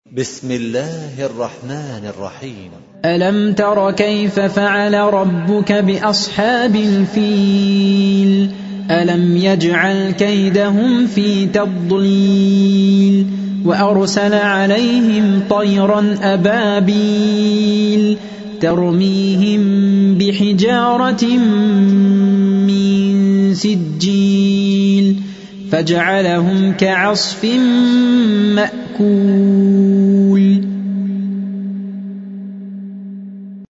بسم الله الرحمن الرحيم. ألم تر كيف فعل ربك بأصحاب الفيل ألم يجعل كيدهم في تضليل وأرسل عليهم طيرا أبابيل ترميهم بحجارة من سجيل فجعلهم كعصف مأكول.